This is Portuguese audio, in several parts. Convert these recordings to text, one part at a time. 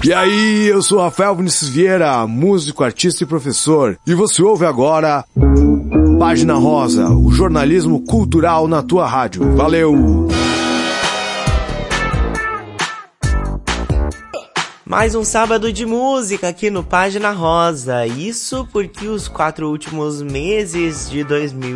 E aí, eu sou Rafael Vinícius Vieira, músico, artista e professor. E você ouve agora Página Rosa, o jornalismo cultural na tua rádio. Valeu! Mais um sábado de música aqui no Página Rosa. Isso porque os 4 últimos meses de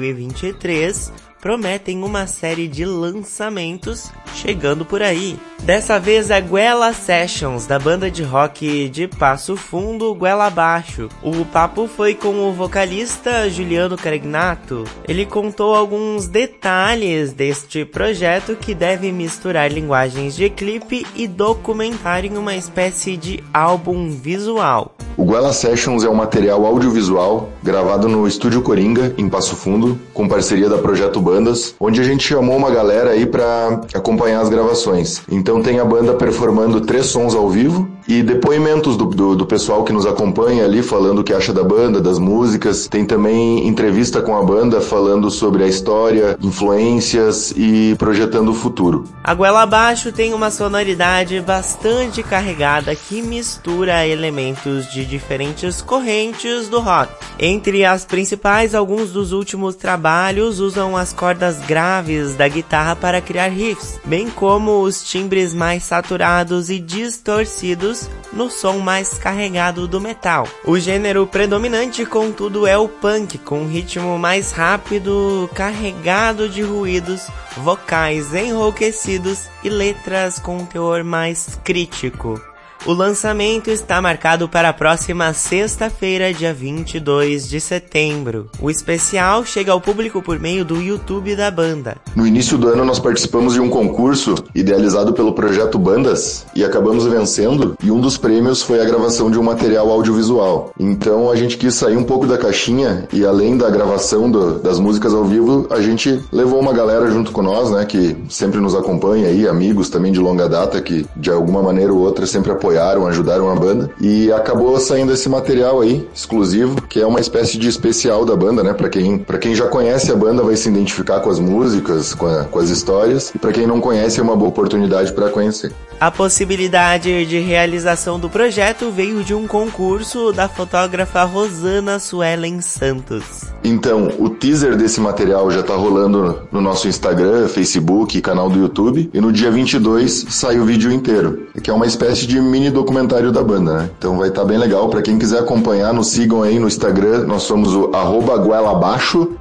2023 prometem uma série de lançamentos chegando por aí. Dessa vez é Goela Sessions, da banda de rock de Passo Fundo, Goela Abaixo. O papo foi com o vocalista Juliano Caregnato. Ele contou alguns detalhes deste projeto que deve misturar linguagens de clipe e documentário em uma espécie de álbum visual. O Goela Sessions é um material audiovisual gravado no Estúdio Coringa, em Passo Fundo, com parceria da Projeto Bandas, onde a gente chamou uma galera aí pra acompanhar as gravações. Então tem a banda performando 3 sons ao vivo e depoimentos do pessoal que nos acompanha ali, falando o que acha da banda, das músicas. Tem também entrevista com a banda falando sobre a história, influências e projetando o futuro. A Goela Abaixo tem uma sonoridade bastante carregada que mistura elementos de diferentes correntes do rock. Entre as principais, alguns dos últimos trabalhos usam as cordas graves da guitarra para criar riffs, bem como os timbres mais saturados e distorcidos no som mais carregado do metal. O gênero predominante, contudo, é o punk, com um ritmo mais rápido, carregado de ruídos, vocais enrouquecidos e letras com um teor mais crítico. O lançamento está marcado para a próxima sexta-feira, dia 22 de setembro. O especial chega ao público por meio do YouTube da banda. No início do ano nós participamos de um concurso idealizado pelo Projeto Bandas e acabamos vencendo, e um dos prêmios foi a gravação de um material audiovisual. Então a gente quis sair um pouco da caixinha e, além da gravação das músicas ao vivo, a gente levou uma galera junto com nós, né, que sempre nos acompanha aí, amigos também de longa data que de alguma maneira ou outra sempre ajudaram a banda, e acabou saindo esse material aí, exclusivo, que é uma espécie de especial da banda, né? Pra quem já conhece a banda vai se identificar com as músicas, com as histórias, e pra quem não conhece é uma boa oportunidade para conhecer. A possibilidade de realização do projeto veio de um concurso da fotógrafa Rosana Suelen Santos. Então, o teaser desse material já tá rolando no nosso Instagram, Facebook e canal do YouTube, e no dia 22 sai o vídeo inteiro, que é uma espécie de mini documentário da banda, né? Então vai estar bem legal. Pra quem quiser acompanhar, nos sigam aí no Instagram. Nós somos o @goelabaixo,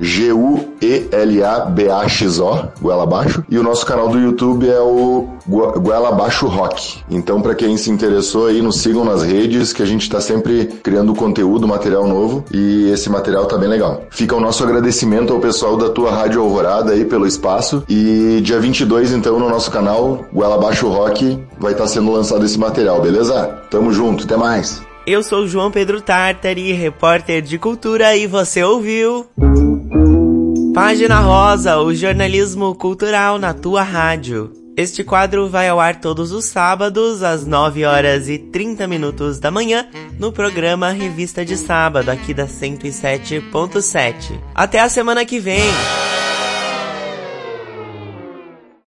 GUELABAXO, Goela Abaixo. E o nosso canal do YouTube é o Goela Abaixo Rock. Então, pra quem se interessou aí, nos sigam nas redes, que a gente tá sempre criando conteúdo, material novo, e esse material tá bem legal. Fica o nosso agradecimento ao pessoal da tua Rádio Alvorada aí pelo espaço. E dia 22, então, no nosso canal, Goela Abaixo Rock, vai estar sendo lançado esse material, beleza? Tamo junto, até mais! Eu sou João Pedro Tartari, repórter de cultura, e você ouviu Página Rosa, o jornalismo cultural na tua rádio. Este quadro vai ao ar todos os sábados, às 9h30 da manhã, no programa Revista de Sábado, aqui da 107.7. Até a semana que vem!